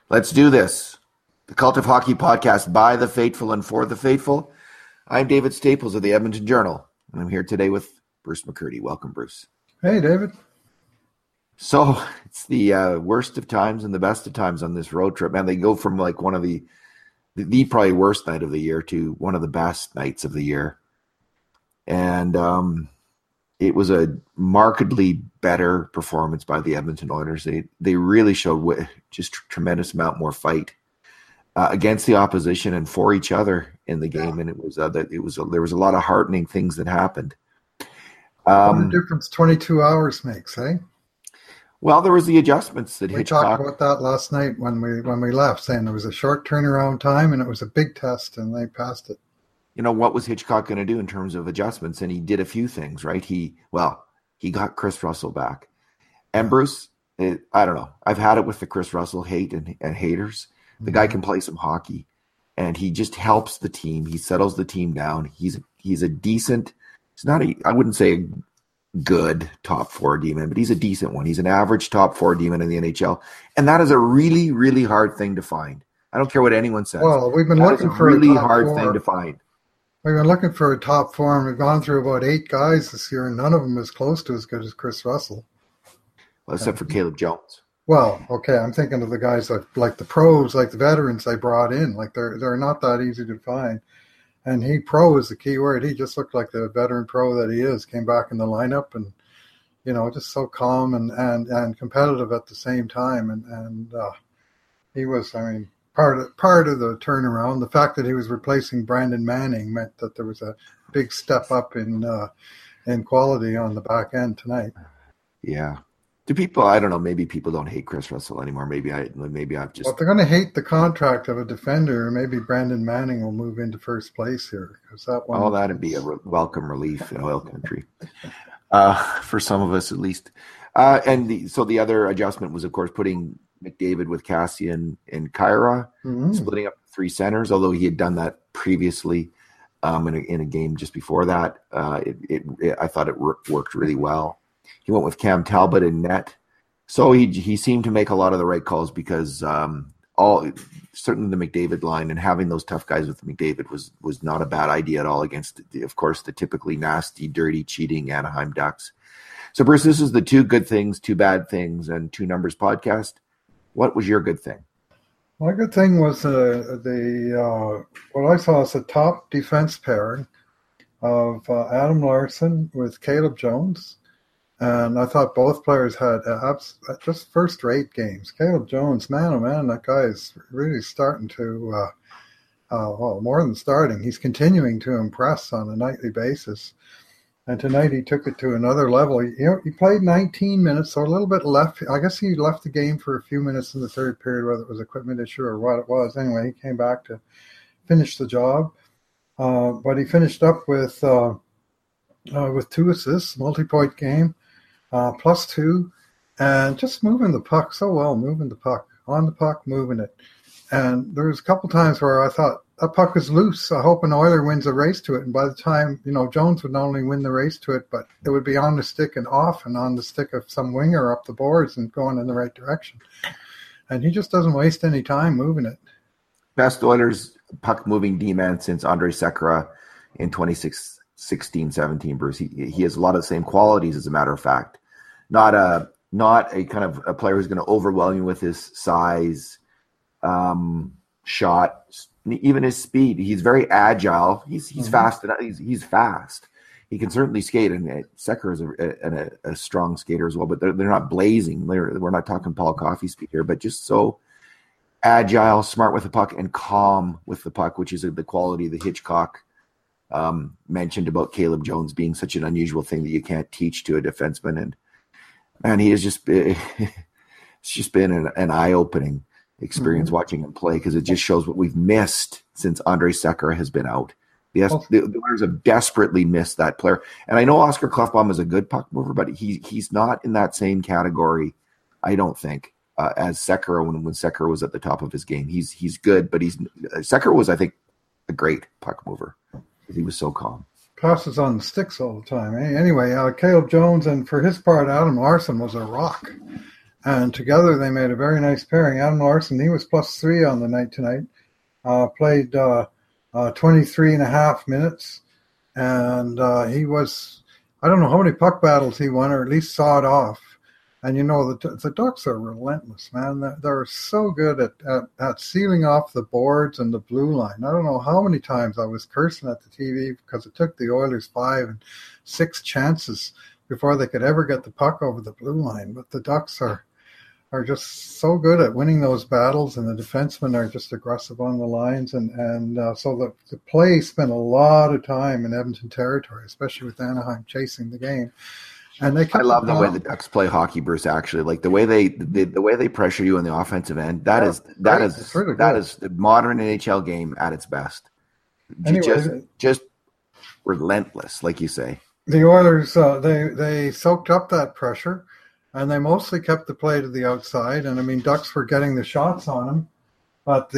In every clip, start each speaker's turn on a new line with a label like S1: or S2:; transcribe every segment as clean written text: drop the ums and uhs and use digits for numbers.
S1: Let's do this. The Cult of Hockey podcast by the faithful and for the faithful. I'm David Staples of the Edmonton Journal, and I'm here today with Bruce McCurdy. Welcome, Bruce.
S2: Hey, David.
S1: So it's the worst of times and the best of times on this road trip. Man, they go from like one of the probably worst night of the year to one of the best nights of the year. And it was a markedly better performance by the Edmonton Oilers. They really showed just tremendous amount more fight against the opposition and for each other in the game. And there was a lot of heartening things that happened.
S2: What a difference 22 hours makes, eh?
S1: Well, there was the adjustments that Hitchcock.
S2: We talked about that last night when we left, saying there was a short turnaround time and it was a big test, and they passed it.
S1: You know, what was Hitchcock going to do in terms of adjustments? And he did a few things, right? He got Chris Russell back. And Bruce, I don't know. I've had it with the Chris Russell hate and haters. The guy can play some hockey, and he just helps the team. He settles the team down. He's a decent. I wouldn't say a good top four D-man, but he's a decent one. He's an average top four D-man in the NHL, and that is a really, really hard thing to find. I don't care what anyone says.
S2: Well, we've been looking for
S1: a really hard thing to find.
S2: We've been looking for a top four, and we've gone through about 8 guys this year, and none of them is close to as good as Chris Russell.
S1: Well, except for Caleb Jones.
S2: Well, okay, I'm thinking of the guys like the pros, like the veterans they brought in. Like they're not that easy to find. And pro is the key word. He just looked like the veteran pro that he is. Came back in the lineup and, just so calm and competitive at the same time. And he was, part of the turnaround. The fact that he was replacing Brandon Manning meant that there was a big step up in quality on the back end tonight.
S1: Yeah. Do people? I don't know. Maybe people don't hate Chris Russell anymore. Maybe I've just.
S2: Well, if they're going to hate the contract of a defender, maybe Brandon Manning will move into first place here, because that one.
S1: Oh, that'd be a welcome relief in oil country, for some of us at least. So the other adjustment was, of course, putting McDavid with Kassian and Kyra, splitting up 3 centers. Although he had done that previously in a game just before that, I thought it worked really well. He went with Cam Talbot in net. So he seemed to make a lot of the right calls, because certainly the McDavid line and having those tough guys with McDavid was not a bad idea at all against, of course, the typically nasty, dirty, cheating Anaheim Ducks. So, Bruce, this is the 2 good things, 2 bad things, and 2 numbers podcast. What was your good thing?
S2: My good thing was what I saw as a top defense pairing of Adam Larsson with Caleb Jones. And I thought both players had just first-rate games. Caleb Jones, man, oh man, that guy is really starting to, more than starting. He's continuing to impress on a nightly basis. And tonight he took it to another level. He played 19 minutes, so a little bit left. I guess he left the game for a few minutes in the third period, whether it was equipment issue or what it was. Anyway, he came back to finish the job. But he finished up with 2 assists, multi-point game. +2, and just moving the puck so well, moving the puck, on the puck, moving it. And there was a couple times where I thought, that puck was loose. I hope an Oiler wins a race to it. And by the time, Jones would not only win the race to it, but it would be on the stick and off and on the stick of some winger up the boards and going in the right direction. And he just doesn't waste any time moving it.
S1: Best Oilers puck-moving D-man since Andrej Sekera in 2016-17, Bruce. He has a lot of the same qualities, as a matter of fact. Not a kind of a player who's going to overwhelm you with his size, shot, even his speed. He's very agile. He's fast. He's fast. He can certainly skate, and Sekera is a strong skater as well. But they're not blazing. We're not talking Paul Coffey speed here, but just so agile, smart with the puck, and calm with the puck, which is the quality that Hitchcock mentioned about Caleb Jones being such an unusual thing that you can't teach to a defenseman. And he has it's just been an eye-opening experience watching him play, because it just shows what we've missed since Andrej Sekera has been out. The Oilers have desperately missed that player. And I know Oscar Klefbom is a good puck mover, but he's not in that same category, I don't think, as Sekera when Sekera was at the top of his game. He's good, but Sekera was, I think, a great puck mover. He was so calm.
S2: Passes on the sticks all the time. Anyway, Caleb Jones, and for his part, Adam Larsson was a rock. And together they made a very nice pairing. Adam Larsson, he was +3 on the night tonight, played 23 and a half minutes. And he was, I don't know how many puck battles he won, or at least sawed off. And, the Ducks are relentless, man. They're so good at sealing off the boards and the blue line. I don't know how many times I was cursing at the TV because it took the Oilers 5 and 6 chances before they could ever get the puck over the blue line. But the Ducks are just so good at winning those battles, and the defensemen are just aggressive on the lines. And so the play spent a lot of time in Edmonton territory, especially with Anaheim chasing the game. And I
S1: love the way the Ducks play hockey, Bruce. Actually, like the way they pressure you on the offensive end. That is the modern NHL game at its best. Anyway, just relentless, like you say.
S2: The Oilers they soaked up that pressure, and they mostly kept the play to the outside. And I mean, Ducks were getting the shots on them, but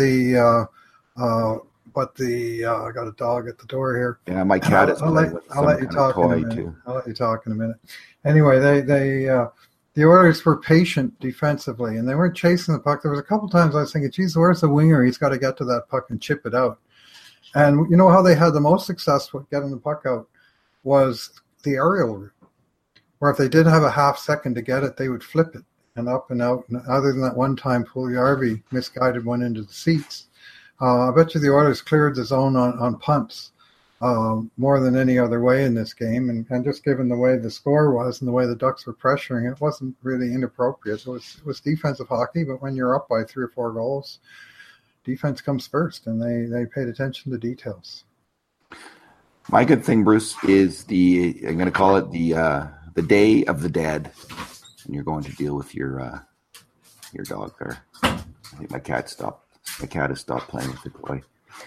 S2: I got a dog at the door here.
S1: Yeah, my cat is playing with some kind of toy too.
S2: I'll let you talk in a minute. Anyway, the Oilers were patient defensively, and they weren't chasing the puck. There was a couple times I was thinking, geez, where's the winger? He's got to get to that puck and chip it out. And you know how they had the most success with getting the puck out was the aerial route, where if they did have a half second to get it, they would flip it and up and out. And other than that one time, Puljujarvi misguided one into the seats. I bet you the Oilers cleared the zone on punts more than any other way in this game. And just given the way the score was and the way the Ducks were pressuring, it wasn't really inappropriate. It was defensive hockey, but when you're up by 3 or 4 goals, defense comes first, and they paid attention to details.
S1: My good thing, Bruce, is I'm going to call it the Day of the Dead, and you're going to deal with your dog there. I think my cat has stopped playing with the toy.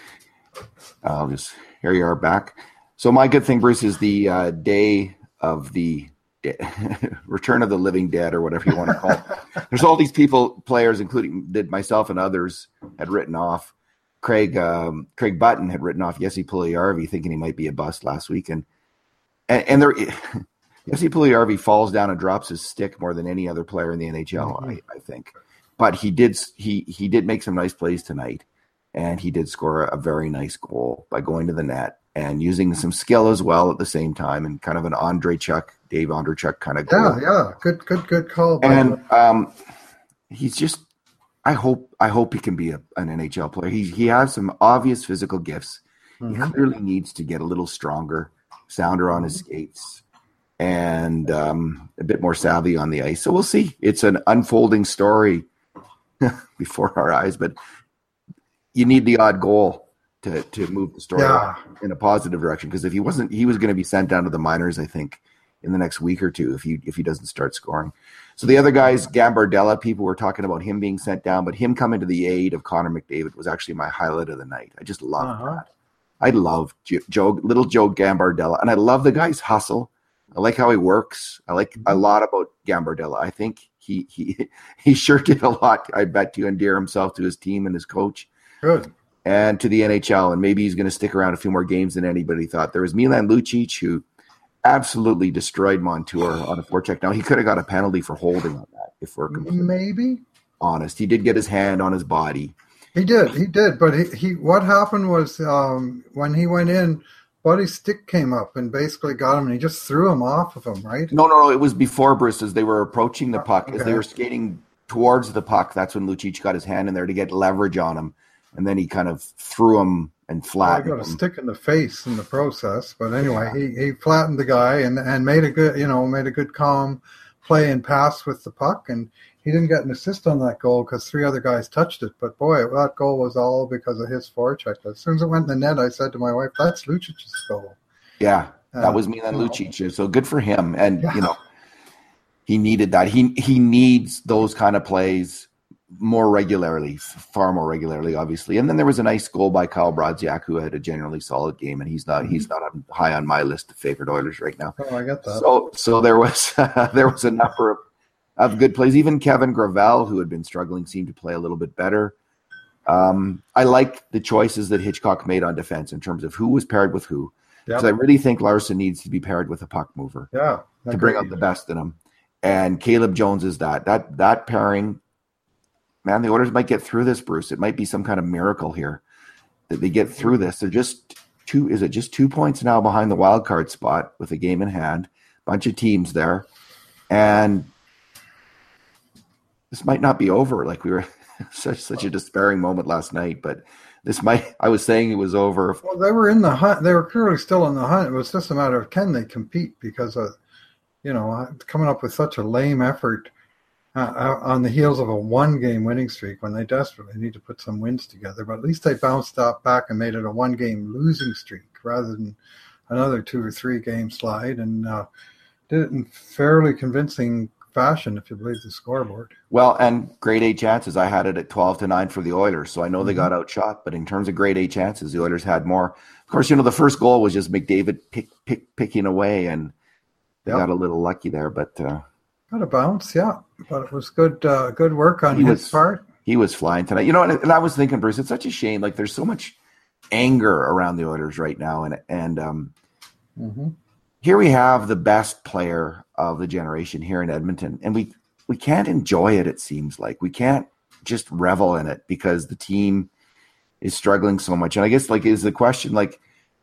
S1: Here you are back. So my good thing, Bruce, is the Day of the Return of the Living Dead, or whatever you want to call it. There's all these players, including myself and others, had written off. Craig Button had written off Jesse Puljujarvi, thinking he might be a bust last week, and there, Jesse Puljujarvi falls down and drops his stick more than any other player in the NHL, mm-hmm. I think. But he did make some nice plays tonight, and he did score a very nice goal by going to the net and using some skill as well at the same time, and kind of an Dave Ondrejchuk kind of goal.
S2: Yeah, good call.
S1: And he's just, I hope he can be an NHL player. He has some obvious physical gifts. Mm-hmm. He clearly needs to get a little stronger, sounder on his skates, and a bit more savvy on the ice. So we'll see. It's an unfolding story before our eyes, but you need the odd goal to move the story in a positive direction. Because if he was going to be sent down to the minors, I think, in the next week or two if he doesn't start scoring. So the other guys, Gambardella, people were talking about him being sent down, but him coming to the aid of Connor McDavid was actually my highlight of the night. I just love that. I love little Joe Gambardella, and I love the guy's hustle. I like how he works. I like a lot about Gambardella. I think he sure did a lot, I bet, to endear himself to his team and his coach.
S2: Good.
S1: And to the NHL, and maybe he's going to stick around a few more games than anybody thought. There was Milan Lucic, who absolutely destroyed Montour on a forecheck. Now, he could have got a penalty for holding on that, if we're
S2: maybe
S1: honest. He did get his hand on his body.
S2: He did. But he what happened was when he went in, Buddy's stick came up and basically got him, and he just threw him off of him, right?
S1: No. It was before, Bruce, as they were approaching the puck. Okay. As they were skating towards the puck, that's when Lucic got his hand in there to get leverage on him. And then he kind of threw him and flattened him.
S2: I got a stick in the face in the process. But anyway, he flattened the guy and made a good calm play and pass with the puck. And he didn't get an assist on that goal because 3 other guys touched it. But boy, that goal was all because of his forecheck. As soon as it went in the net, I said to my wife, "That's Lucic's goal."
S1: Yeah, that was Milan Lucic. So good for him. And he needed that. He needs those kind of plays more regularly, far more regularly, obviously. And then there was a nice goal by Kyle Brodziak, who had a generally solid game, and he's not high on my list of favorite Oilers right now.
S2: Oh, I get that.
S1: So there was a number of good plays. Even Kevin Gravel, who had been struggling, seemed to play a little bit better. I like the choices that Hitchcock made on defense in terms of who was paired with who. Because I really think Larsson needs to be paired with a puck mover to bring out the best in him. And Caleb Jones is that pairing. Man, the Oilers might get through this, Bruce. It might be some kind of miracle here that they get through this. They're just 2 points now behind the wild card spot with a game in hand. Bunch of teams there. And this might not be over. Like, we were such a despairing moment last night, but I was saying it was over.
S2: Well, they were in the hunt. They were clearly still in the hunt. It was just a matter of, can they compete? Because coming up with such a lame effort on the heels of a 1-game winning streak when they desperately need to put some wins together. But at least they bounced back and made it a 1-game losing streak rather than another 2 or 3 game slide, and did it in fairly convincing fashion, if you believe the scoreboard.
S1: Well, and grade A chances, I had it at 12-9 for the Oilers, so I know they got outshot. But in terms of grade A chances, the Oilers had more. Of course, the first goal was just McDavid picking away, and they got a little lucky there. But
S2: got a bounce, yeah. But it was good work on his part.
S1: He was flying tonight. And I was thinking, Bruce, it's such a shame. Like, there's so much anger around the Oilers right now, and here we have the best player of the generation here in Edmonton, and we can't enjoy it. It seems like we can't just revel in it because the team is struggling so much. And I guess, like, is the question, like,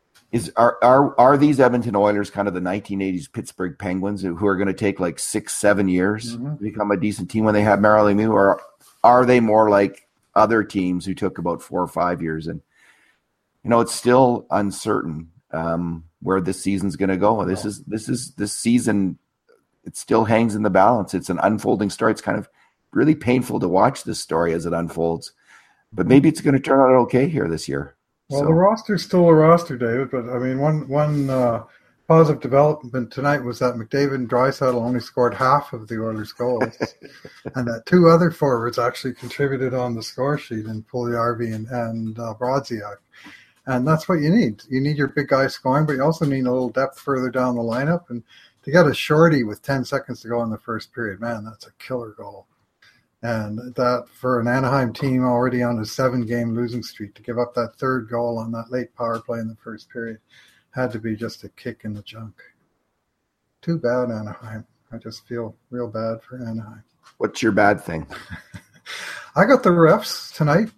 S1: are these Edmonton Oilers kind of the 1980s Pittsburgh Penguins who are going to take like 6-7 years to become a decent team when they have Mario Lemieux, or are they more like other teams who took about 4 or 5 years? And it's still uncertain where this season's going to go. This season, it still hangs in the balance. It's an unfolding story. It's kind of really painful to watch this story as it unfolds, but maybe it's going to turn out okay here this year.
S2: Well, the roster's still a roster, David, but I mean, one positive development tonight was that McDavid and Draisaitl only scored half of the Oilers' goals, and that 2 other forwards actually contributed on the score sheet in Puljujarvi and Brodziak. And that's what you need. You need your big guy scoring, but you also need a little depth further down the lineup. And to get a shorty with 10 seconds to go in the first period, man, that's a killer goal. And that, for an Anaheim team already on a 7-game losing streak, to give up that 3rd goal on that late power play in the first period had to be just a kick in the junk. Too bad, Anaheim. I just feel real bad for Anaheim.
S1: What's your bad thing?
S2: I got the refs tonight.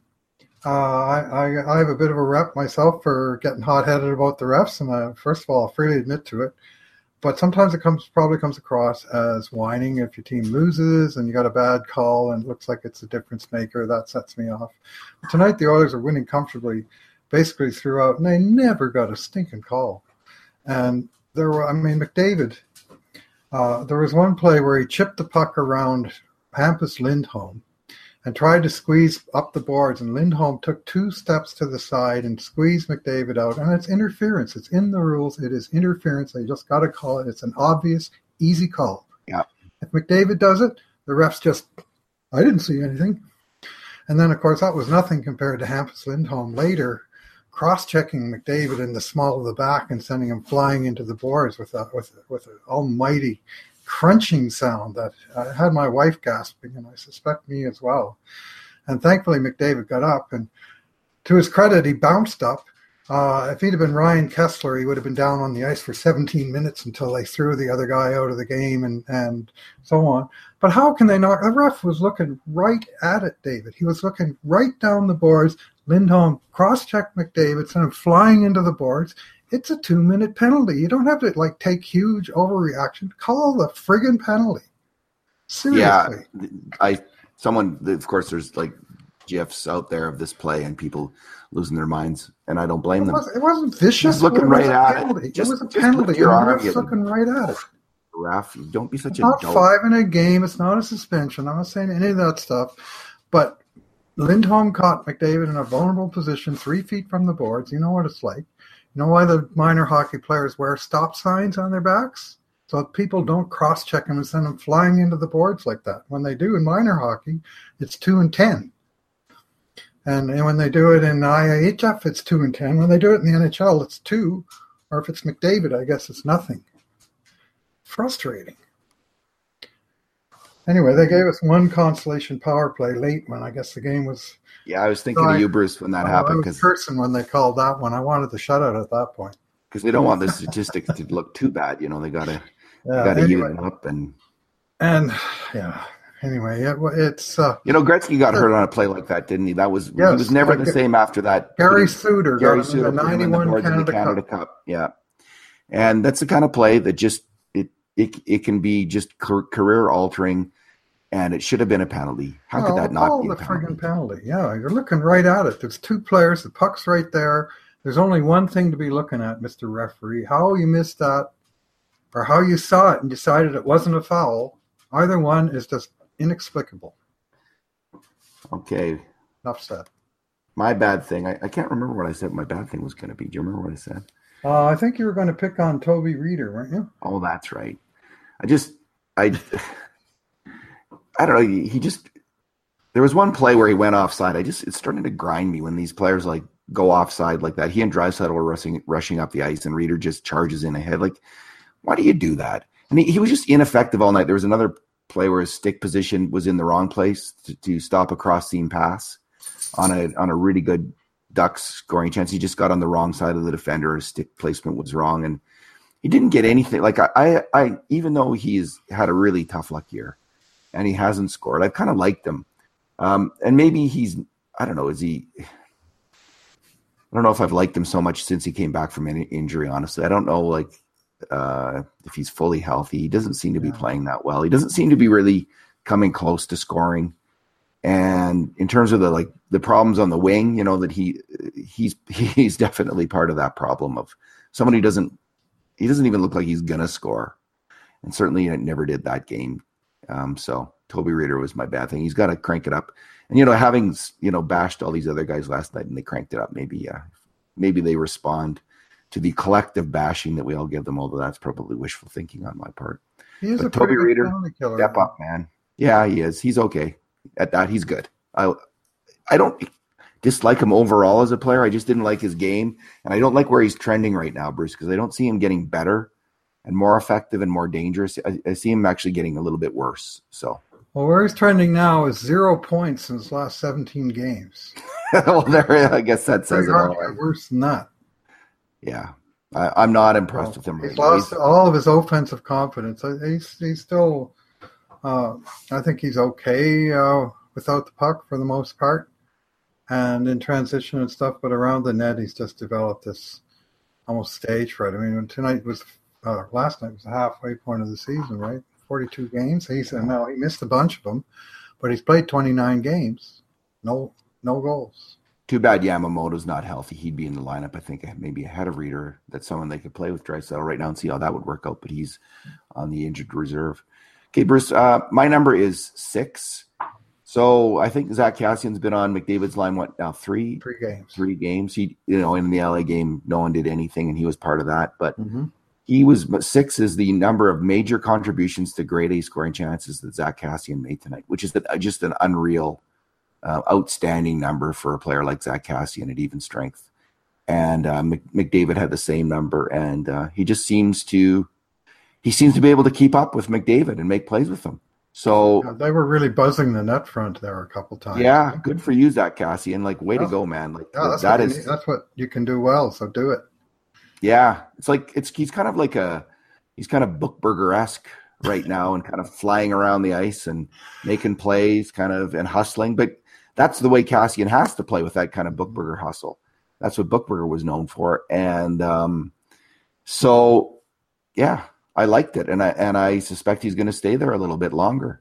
S2: I have a bit of a rep myself for getting hot-headed about the refs, and first of all, I'll freely admit to it. But sometimes it probably comes across as whining if your team loses and you got a bad call and it looks like it's a difference maker. That sets me off. But tonight the Oilers are winning comfortably, basically throughout, and they never got a stinking call. And McDavid. There was one play where he chipped the puck around Hampus Lindholm and tried to squeeze up the boards, and Lindholm took 2 steps to the side and squeezed McDavid out, and it's interference. It's in the rules. It is interference. They just got to call it. It's an obvious, easy call.
S1: Yeah.
S2: If McDavid does it, the refs just, I didn't see anything. And then, of course, that was nothing compared to Hampus Lindholm later cross-checking McDavid in the small of the back and sending him flying into the boards with an almighty crunching sound that had my wife gasping, and I suspect me as well. And thankfully McDavid got up, and to his credit, he bounced up. If he'd have been Ryan Kessler, he would have been down on the ice for 17 minutes until they threw the other guy out of the game and so on. But how can they not? The ref was looking right at it, David. He was looking right down the boards. Lindholm cross-checked McDavid, sent him flying into the boards. It's a 2-minute penalty. You don't have to take huge overreaction. Call the friggin' penalty. Seriously.
S1: Yeah, of course, there's GIFs out there of this play and people losing their minds, and I don't blame them.
S2: It wasn't vicious.
S1: Just looking right at it.
S2: It was a penalty. Your arm looking right at it.
S1: Ref, don't be such
S2: it's
S1: a
S2: not
S1: dope.
S2: 5 in a game. It's not a suspension. I'm not saying any of that stuff. But Lindholm caught McDavid in a vulnerable position 3 feet from the boards. You know what it's like. You know why the minor hockey players wear stop signs on their backs? So that people don't cross-check them and send them flying into the boards like that. When they do in minor hockey, it's 2 and 10. And when they do it in IIHF, it's 2 and 10. When they do it in the NHL, it's 2. Or if it's McDavid, I guess it's nothing. Frustrating. Anyway, they gave us one consolation power play late when I guess the game was...
S1: Yeah, I was thinking of you, Bruce, when that happened.
S2: I was cursing when they called that one. I wanted the shutout at that point.
S1: Because they don't want the statistics to look too bad. They got to even it up. And
S2: And yeah, anyway, it's
S1: Gretzky got hurt on a play like that, didn't he? He was never the same after that.
S2: Gary Suter got him in the
S1: put him in the
S2: 91
S1: boards of the Canada Cup. Yeah, and that's the kind of play that just it can be just career altering, and it should have been a penalty. How could that not be a
S2: friggin' penalty? Yeah, you're looking right at it. There's two players. The puck's right there. There's only one thing to be looking at, Mr. Referee. How you missed that, or how you saw it and decided it wasn't a foul. Either one is just inexplicable.
S1: Okay.
S2: Enough said.
S1: My bad thing. I can't remember what I said my bad thing was going to be. Do you remember what I said?
S2: I think you were going to pick on Toby Reeder, weren't you?
S1: Oh, that's right. I don't know. There was one play where he went offside. It's starting to grind me when these players like go offside like that. He and Draisaitl were rushing up the ice, and Reeder just charges in ahead. Like, why do you do that? And he was just ineffective all night. There was another play where his stick position was in the wrong place to stop a cross seam pass on a really good Ducks scoring chance. He just got on the wrong side of the defender. His stick placement was wrong, and he didn't get anything. Like I even though he's had a really tough luck year and he hasn't scored, I've kind of liked him. And maybe I don't know, I don't know if I've liked him so much since he came back from an injury, honestly. I don't know, if he's fully healthy. He doesn't seem to be playing that well. He doesn't seem to be really coming close to scoring. And in terms of the problems on the wing, that he's definitely part of that problem of someone who doesn't even look like he's gonna score, and certainly never did that game. So Toby Reeder was my bad thing. He's got to crank it up, and having bashed all these other guys last night and they cranked it up, maybe they respond to the collective bashing that we all give them. Although that's probably wishful thinking on my part.
S2: But
S1: Toby Reeder, step up, man. Yeah, he is. He's okay at that. He's good. I don't dislike him overall as a player. I just didn't like his game, and I don't like where he's trending right now, Bruce, because I don't see him getting better and more effective and more dangerous. I see him actually getting a little bit worse. So,
S2: well, where he's trending now is 0 points in his last 17 games.
S1: Well, I guess that says it all.
S2: Worse than that.
S1: Yeah, I'm not impressed with him.
S2: He's lost all of his offensive confidence. He's still. I think he's okay without the puck for the most part, and in transition and stuff. But around the net, he's just developed this almost stage fright. I mean, last night was the halfway point of the season, right? 42 games. Now he missed a bunch of them, but he's played 29 games. No goals.
S1: Too bad Yamamoto's not healthy. He'd be in the lineup, I think, maybe ahead of Reeder. That's someone they could play with Draisaitl right now and see how that would work out, but he's on the injured reserve. Okay, Bruce, my number is 6. So I think Zach Kassian's been on McDavid's line, what now, 3
S2: games.
S1: 3 games. He, in the LA game, no one did anything, and he was part of that. But he was 6 is the number of major contributions to grade A scoring chances that Zach Kassian made tonight, which is just an unreal, outstanding number for a player like Zach Kassian at even strength. And McDavid had the same number, and he just seems to be able to keep up with McDavid and make plays with him. So
S2: they were really buzzing the net front there a couple times.
S1: Yeah, good for you, Zach Kassian. Way to go, man.
S2: That's what you can do well. So do it.
S1: Yeah, he's kind of Bookberger-esque right now, and kind of flying around the ice and making plays, and hustling. But that's the way Kassian has to play, with that kind of Bookberger hustle. That's what Bookberger was known for, and so yeah. I liked it, and I suspect he's going to stay there a little bit longer.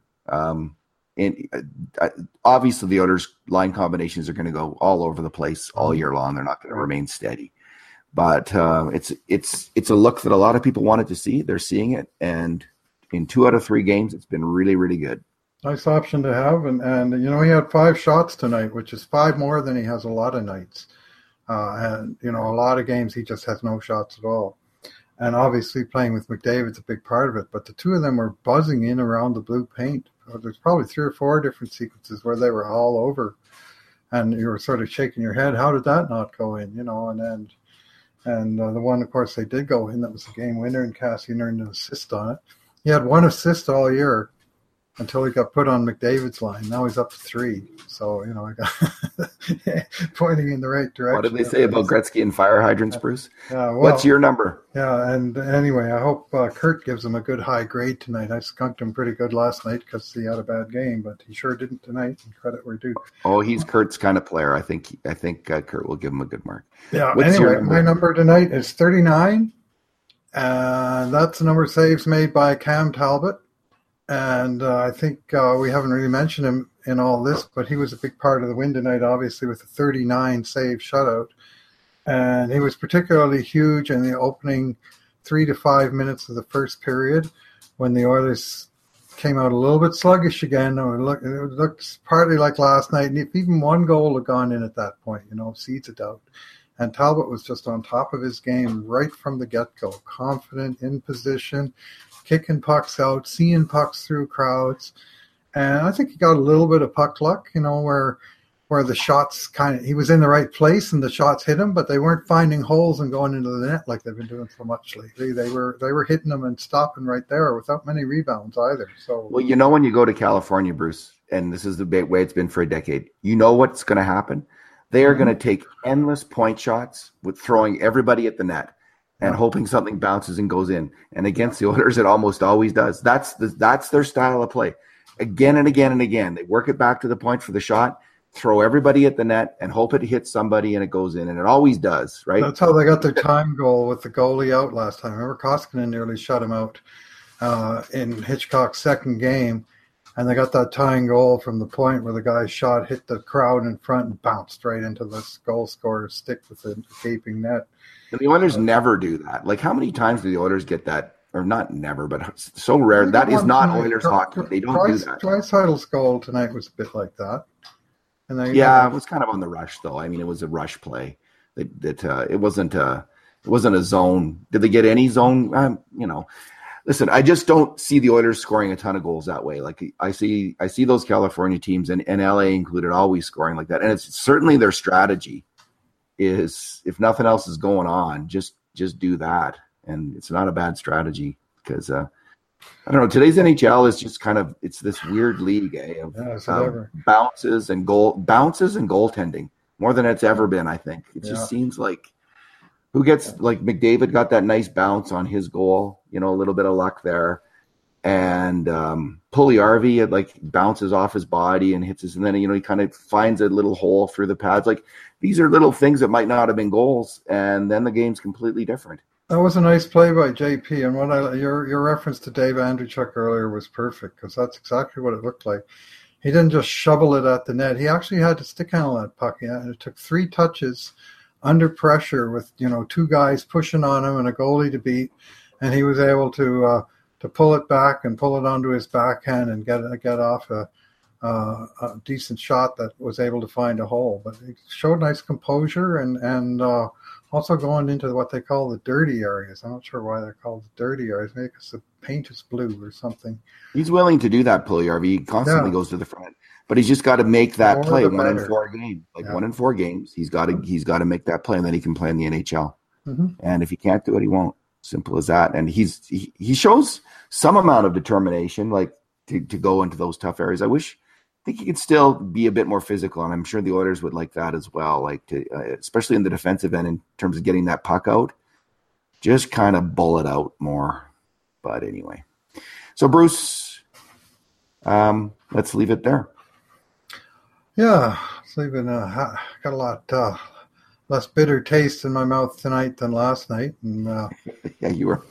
S1: And obviously, the Oilers' line combinations are going to go all over the place all year long. They're not going to remain steady, but it's a look that a lot of people wanted to see. They're seeing it, and in 2 out of 3 games, it's been really, really good.
S2: Nice option to have, and he had 5 shots tonight, which is 5 more than he has a lot of nights. And a lot of games he just has no shots at all. And obviously playing with McDavid's a big part of it. But the two of them were buzzing in around the blue paint. There's probably 3 or 4 different sequences where they were all over. And you were sort of shaking your head. How did that not go in? And the one, of course, they did go in. That was the game winner, and Kassian earned an assist on it. He had 1 assist all year. until he got put on McDavid's line. Now he's up to 3. So, I got pointing in the right direction.
S1: What did they say about Gretzky and fire hydrants, Bruce?
S2: Well,
S1: what's your number?
S2: Yeah, and anyway, I hope Kurt gives him a good high grade tonight. I skunked him pretty good last night because he had a bad game, but he sure didn't tonight, and credit where due.
S1: Oh, he's Kurt's kind of player. I think Kurt will give him a good mark.
S2: Yeah, anyway, my number tonight is 39, and that's the number of saves made by Cam Talbot. And I think we haven't really mentioned him in all this, but he was a big part of the win tonight, obviously, with a 39 save shutout. And he was particularly huge in the opening 3 to 5 minutes of the first period when the Oilers came out a little bit sluggish again. It looked partly like last night. And if even one goal had gone in at that point, seeds of doubt. And Talbot was just on top of his game right from the get-go, confident, in position, kicking pucks out, seeing pucks through crowds. And I think he got a little bit of puck luck, where the shots he was in the right place and the shots hit him, but they weren't finding holes and going into the net like they've been doing so much lately. They were hitting them and stopping right there without many rebounds either. So,
S1: well, when you go to California, Bruce, and this is the way it's been for a decade, you know what's going to happen? They are going to take endless point shots with throwing everybody at the net and hoping something bounces and goes in. And against the Oilers, it almost always does. That's their style of play. Again and again and again, they work it back to the point for the shot, throw everybody at the net, and hope it hits somebody and it goes in. And it always does, right?
S2: That's how they got their time goal with the goalie out last time. Remember, Koskinen nearly shut him out in Hitchcock's second game. And they got that tying goal from the point where the guy's shot hit the crowd in front and bounced right into the goal scorer's stick with the gaping net.
S1: And the Oilers never do that. Like, how many times do the Oilers get that? Or not never, but so rare. That is not Oilers hockey. They don't do that.
S2: Dreisaitl's goal tonight was a bit like that. And it
S1: was kind of on the rush, though. I mean, it was a rush play. It wasn't a zone. Did they get any zone? Listen, I just don't see the Oilers scoring a ton of goals that way. Like, I see those California teams, and LA included, always scoring like that. And it's certainly their strategy is, if nothing else is going on, just do that. And it's not a bad strategy because I don't know. Today's NHL is just it's this weird league of bounces and goaltending more than it's ever been. I think it just seems like who gets like McDavid got that nice bounce on his goal, a little bit of luck there, and Puljujarvi like bounces off his body and hits his, and then he kind of finds a little hole through the pads. Like, these are little things that might not have been goals, and then the game's completely different.
S2: That was a nice play by JP, and your reference to Dave Andreychuk earlier was perfect because that's exactly what it looked like. He didn't just shovel it at the net; he actually had to stick handle that puck. And it took 3 touches under pressure with 2 guys pushing on him and a goalie to beat, and he was able to pull it back and pull it onto his backhand and get off a decent shot that was able to find a hole. But he showed nice composure and also going into what they call the dirty areas. I'm not sure why they're called the dirty areas. Maybe because the paint is blue or something.
S1: He's willing to do that, Puljujarvi. He constantly goes to the front, but he's just got to make that play 1 in 4 games. 1 in 4 games, he's got to make that play, and then he can play in the NHL. Mm-hmm. And if he can't do it, he won't. Simple as that. And he shows some amount of determination, like to go into those tough areas. I think he could still be a bit more physical, and I'm sure the Oilers would like that as well. Like to, especially in the defensive end, in terms of getting that puck out, just kind of bull it out more. But anyway, so Bruce, let's leave it there.
S2: Yeah, it's even got a lot less bitter taste in my mouth tonight than last night, and
S1: yeah, you were.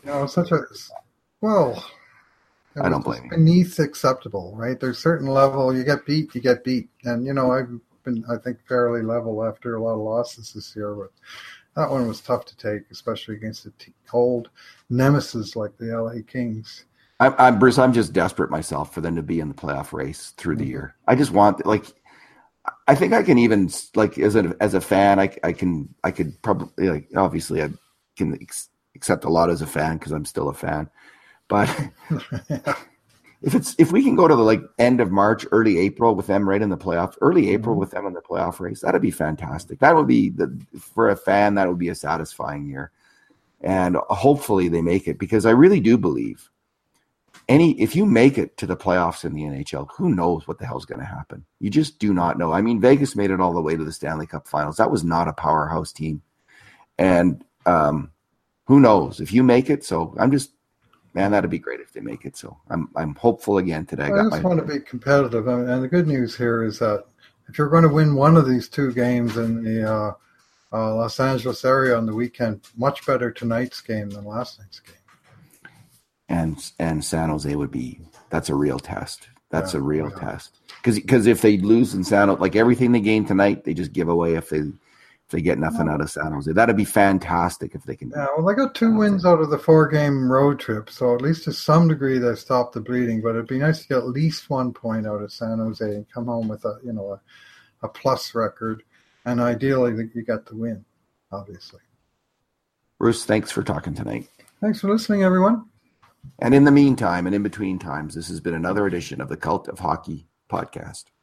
S1: I don't blame you.
S2: Beneath acceptable, right? There's a certain level you get beat. And I've been, I think, fairly level after a lot of losses this year, but that one was tough to take, especially against a cold nemesis like the LA Kings.
S1: Bruce, I'm just desperate myself for them to be in the playoff race through the year. I just want, I think I can even, as a fan, I could probably, obviously I can accept a lot as a fan because I'm still a fan. But if we can go to the end of March, early April with them right in the playoff, with them in the playoff race, that'd be fantastic. That would be for a fan, that would be a satisfying year. And hopefully they make it, because I really do believe if you make it to the playoffs in the NHL, who knows what the hell's going to happen? You just do not know. I mean, Vegas made it all the way to the Stanley Cup Finals. That was not a powerhouse team, and who knows if you make it? So man, that'd be great if they make it. So I'm hopeful again today.
S2: I just want to be competitive, and the good news here is that if you're going to win one of these two games in the Los Angeles area on the weekend, much better tonight's game than last night's game.
S1: And San Jose that's a real test. That's a real test. Because if they lose in San Jose, like everything they gain tonight, they just give away if they get nothing out of San Jose. That'd be fantastic if they can.
S2: Yeah, well, they got 2 wins out of the 4-game road trip, so at least to some degree they stopped the bleeding. But it'd be nice to get at least 1 point out of San Jose and come home with a plus record, and ideally you get the win, obviously.
S1: Bruce, thanks for talking tonight.
S2: Thanks for listening, everyone.
S1: And in the meantime, and in between times, this has been another edition of the Cult of Hockey podcast.